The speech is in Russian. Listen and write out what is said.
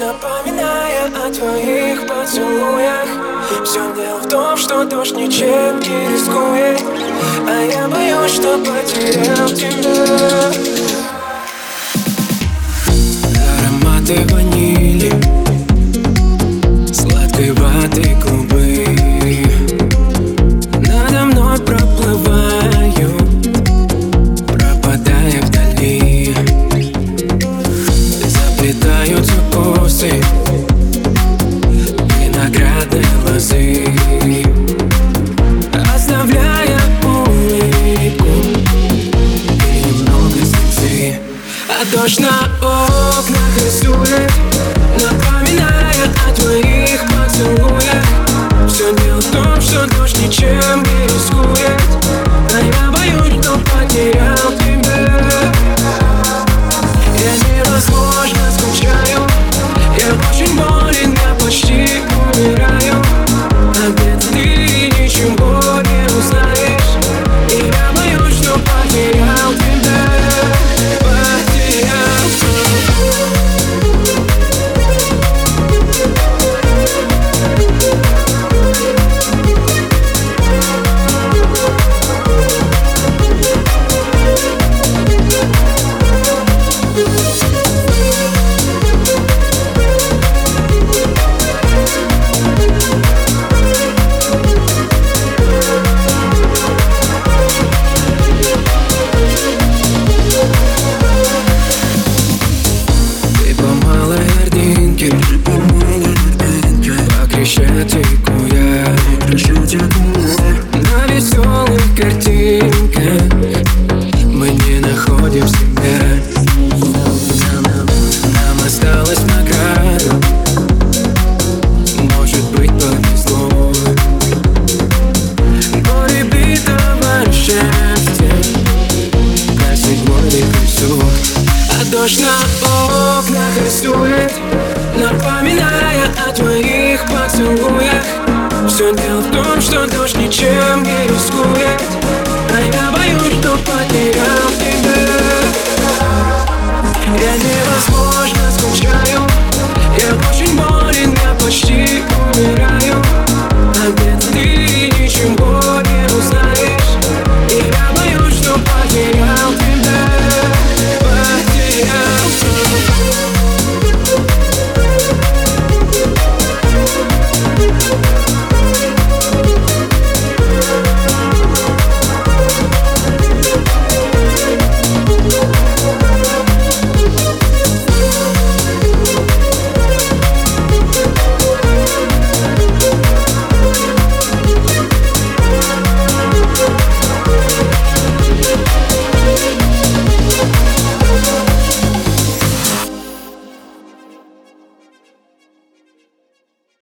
напоминая о твоих поцелуях. Все дело в том, что дождь ничем не рискует, а я боюсь, что потерял тебя. Ароматы ванили, сладкой ваты клубы надо мной проплывают, пропадая вдали. Заплетаются косы виноградной лозы, оставляя улыбку и немного слезы. А дождь на окнах рисует, напоминая о твоих поцелуях. Все дело в том, что дождь ничем не рискует, а я боюсь, что потерял тебя. Я невозможно скучаю, я очень болен, я почти умираю. А где-то ты ничего не узнаешь, и я боюсь, что потерял тебя. На веселых картинках мы не находим себя. Нам осталось награда, может быть, повезло. Горе битого счастья красит мой рисунок. А дождь на окнах рисует, напоминая о твоих поцелуях. Все дело в том, что дождь ничем не рискует, а я боюсь, что потерял тебя. Я невозможно скучаю, я очень болен, я почти